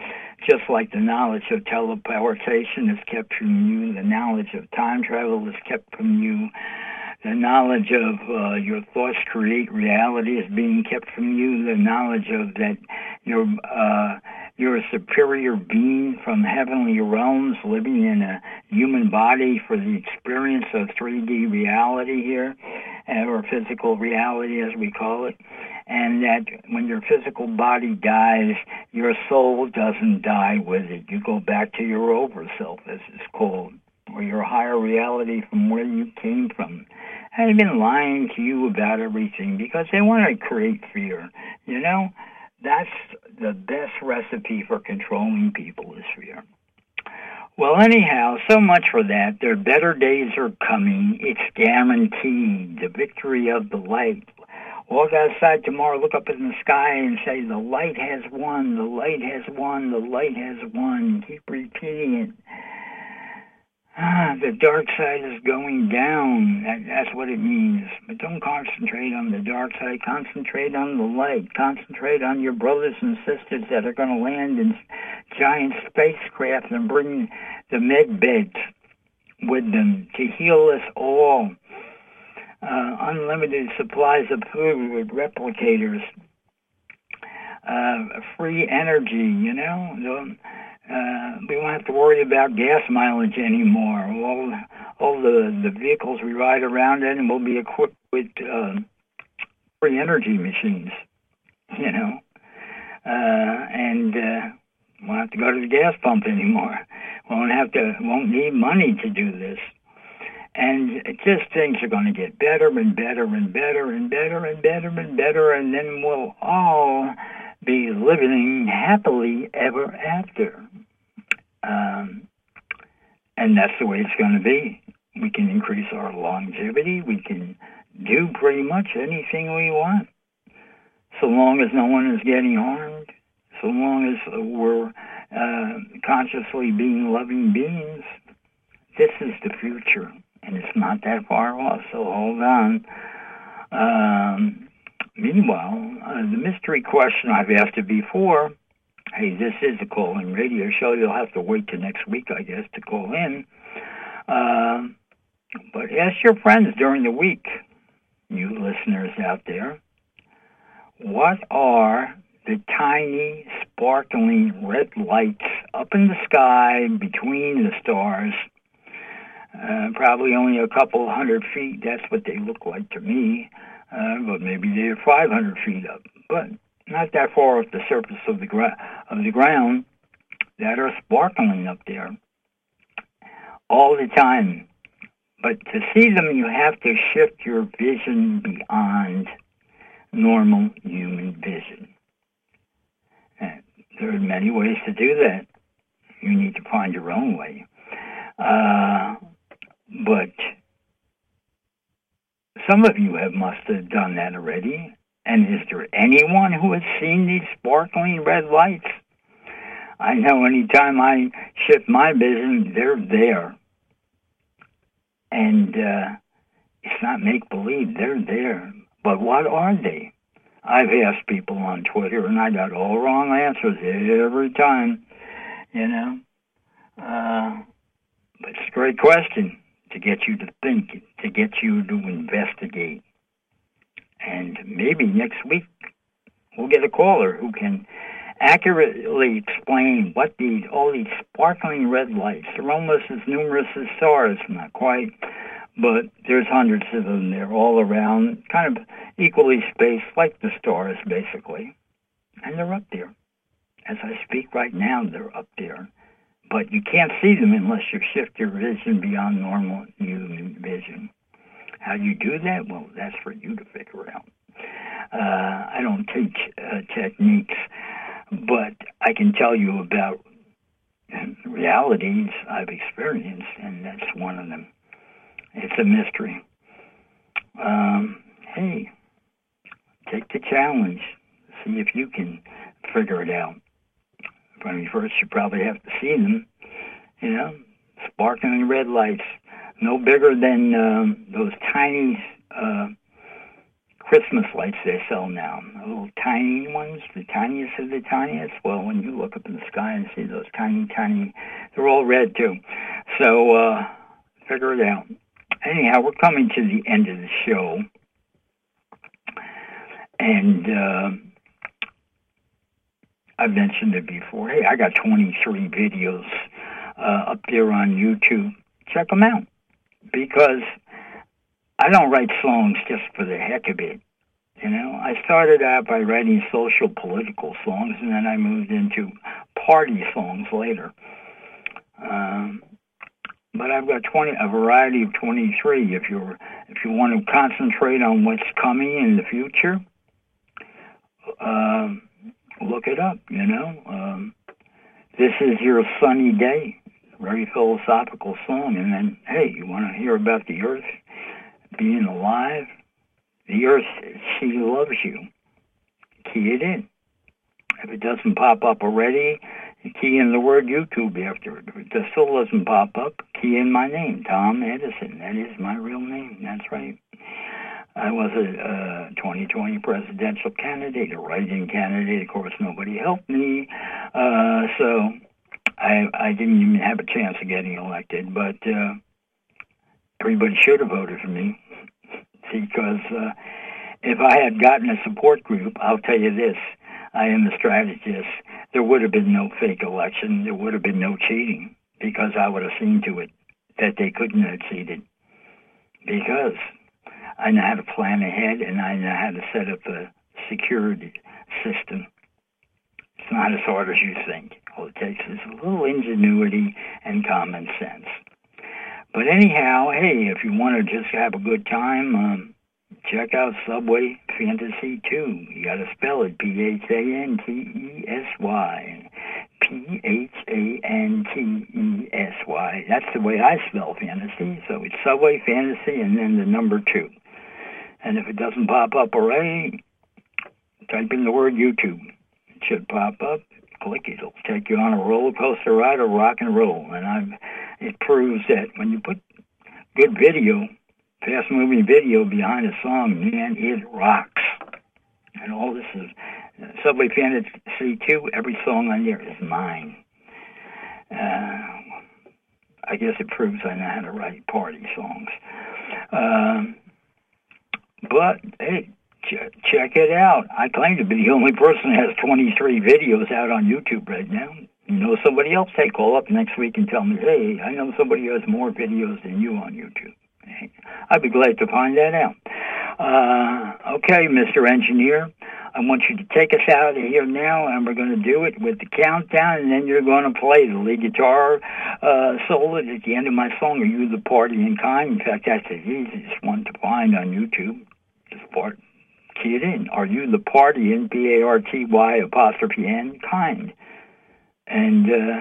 S1: just like the knowledge of teleportation is kept from you, the knowledge of time travel is kept from you, the knowledge of uh, your thoughts create reality is being kept from you, the knowledge of that you're, uh, you're a superior being from heavenly realms living in a human body for the experience of three D reality here, or physical reality as we call it, and that when your physical body dies, your soul doesn't die with it. You go back to your overself, as it's called, or your higher reality from where you came from. I've been lying to you about everything because they want to create fear. You know, that's the best recipe for controlling people is fear. Well, anyhow, so much for that. Their better days are coming. It's guaranteed. The victory of the light. Walk outside tomorrow, look up in the sky and say, the light has won, the light has won, the light has won. Keep repeating it. Ah, the dark side is going down. That, that's what it means. But don't concentrate on the dark side. Concentrate on the light. Concentrate on your brothers and sisters that are going to land in giant spacecraft and bring the med beds with them to heal us all. Uh, unlimited supplies of food with replicators. Uh, free energy, you know. The, Uh, we won't have to worry about gas mileage anymore. All, all the, the vehicles we ride around in will be equipped with uh, free energy machines, you know. Uh, and uh, won't have to go to the gas pump anymore. Won't have to, won't need money to do this. And it just things are going to get better and better and better and better and better and better, and then we'll all be living happily ever after. Um, and that's the way it's going to be. We can increase our longevity. We can do pretty much anything we want, so long as no one is getting harmed, so long as we're uh, consciously being loving beings. This is the future, and it's not that far off, so hold on. Um, meanwhile, uh, the mystery question I've asked it before, hey, this is a call-in radio show. You'll have to wait till next week, I guess, to call in. Um, but ask your friends during the week, you listeners out there, what are the tiny, sparkling red lights up in the sky between the stars? Uh, probably only a couple hundred feet. That's what they look like to me. Uh, but maybe they're five hundred feet up. But not that far off the surface of the, gra- of the ground that are sparkling up there all the time. But to see them, you have to shift your vision beyond normal human vision. And there are many ways to do that. You need to find your own way. Uh, but some of you have must have done that already. And is there anyone who has seen these sparkling red lights? I know anytime I shift my vision, they're there. And uh, it's not make-believe, they're there. But what are they? I've asked people on Twitter, and I got all wrong answers every time, you know. Uh, but it's a great question to get you to think, to get you to investigate. And maybe next week we'll get a caller who can accurately explain what these, all these sparkling red lights, they're almost as numerous as stars, not quite, but there's hundreds of them there all around, kind of equally spaced like the stars, basically. And they're up there. As I speak right now, they're up there. But you can't see them unless you shift your vision beyond normal human vision. How you do that? Well, that's for you to figure out. Uh, I don't teach uh, techniques, but I can tell you about realities I've experienced, and that's one of them. It's a mystery. Um, hey, take the challenge. See if you can figure it out. I mean, first you probably have to see them, you know, sparkling red lights. No bigger than um, those tiny uh, Christmas lights they sell now. The little tiny ones, the tiniest of the tiniest. Well, when you look up in the sky and see those tiny, tiny, they're all red too. So uh, figure it out. Anyhow, we're coming to the end of the show. And uh, I've mentioned it before. Hey, I got twenty-three videos uh, up there on YouTube. Check them out. Because I don't write songs just for the heck of it. You know, I started out by writing social political songs, and then I moved into party songs later. Um, but I've got twenty, a variety of twenty-three. If you're, if you want to concentrate on what's coming in the future, um, look it up. You know, um, This Is Your Sunny Day, very philosophical song. And then, hey, you want to hear about the Earth being alive? The Earth, she loves you. Key it in. If it doesn't pop up already, you key in the word YouTube after it. If it still doesn't pop up, key in my name, Tom Edison. That is my real name. That's right. I was a uh, twenty twenty presidential candidate, a write-in candidate. Of course, nobody helped me. Uh, so I, I didn't even have a chance of getting elected. But uh, everybody should have voted for me. Because uh, if I had gotten a support group, I'll tell you this, I am a strategist, there would have been no fake election, there would have been no cheating, because I would have seen to it that they couldn't have cheated. Because I know how to plan ahead, and I know how to set up a security system. It's not as hard as you think. All it takes is a little ingenuity and common sense. But anyhow, hey, if you want to just have a good time, um, check out Subway Fantasy two. You got to spell it P H A N T E S Y. P H A N T E S Y. That's the way I spell fantasy. So it's Subway Fantasy and then the number two. And if it doesn't pop up already, type in the word YouTube. It should pop up. Click it. It'll take you on a roller coaster ride of rock and roll. And I've, it proves that when you put good video, fast-moving video behind a song, man, it rocks. And all this is uh, Subway Fantasy two. Every song on there is mine. Uh, I guess it proves I know how to write party songs. Um, but, hey, check it out. I claim to be the only person that has twenty-three videos out on YouTube right now. You know somebody else? Hey, call up next week and tell me, hey, I know somebody who has more videos than you on YouTube. I'd be glad to find that out. Uh, okay, Mister Engineer, I want you to take us out of here now, and we're going to do it with the countdown, and then you're going to play the lead guitar uh, solo at the end of my song, Are You the Party in Kind? In fact, that's the easiest one to find on YouTube. Just part. Key it in. Are you the party in P A R T Y apostrophe N kind? And uh,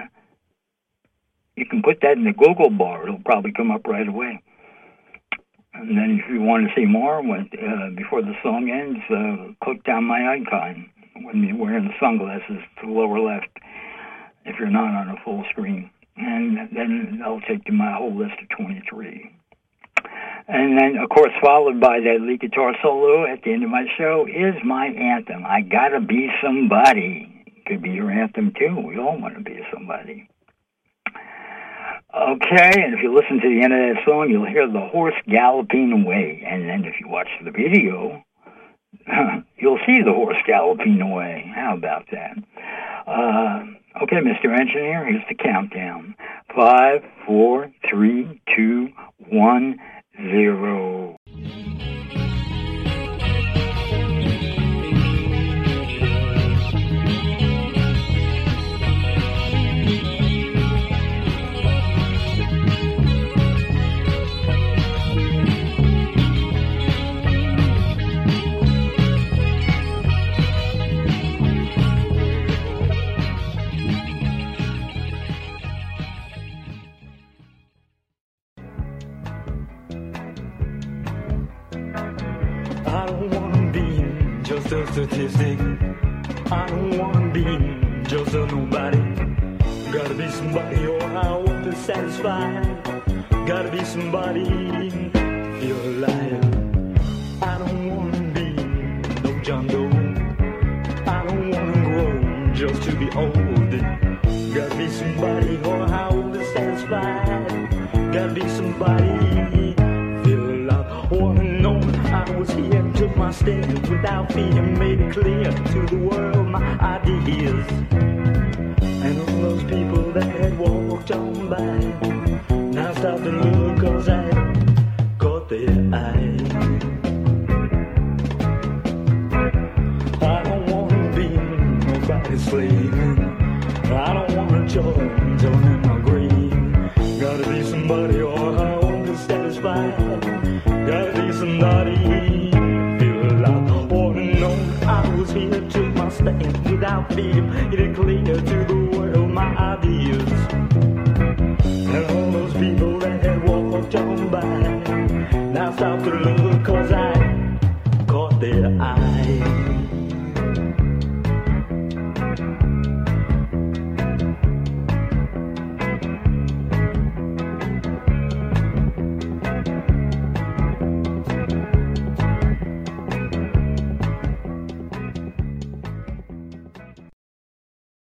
S1: you can put that in the Google bar. It'll probably come up right away. And then if you want to see more, when, uh, before the song ends, uh, click down my icon when you're wearing the sunglasses to the lower left, if you're not on a full screen. And then I'll take you my whole list of twenty-three. And then, of course, followed by that lead guitar solo at the end of my show is my anthem. I Gotta Be Somebody. Could be your anthem, too. We all want to be somebody. Okay, and if you listen to the end of that song, you'll hear the horse galloping away. And then if you watch the video, you'll see the horse galloping away. How about that? Uh, okay, Mister Engineer, here's the countdown. Five, four, three, two, one, zero.
S2: I don't wanna be just a statistic. I don't wanna be just a nobody. Gotta be somebody or I won't be satisfied. Gotta be somebody, feel alive. I don't wanna be just to be old. Gotta be somebody or how to satisfied. Gotta be somebody feel out or unknown. I was here, took my stand without fear, made it clear to the world my ideas. And all those people that had walked on by now stop and look, cause I caught their eye. I don't wanna be nobody's slave. I don't wanna join, join in my grave. Gotta be somebody or I won't be satisfied. Gotta be somebody feel out or known. I was here, took my stand without fear, made it clear to the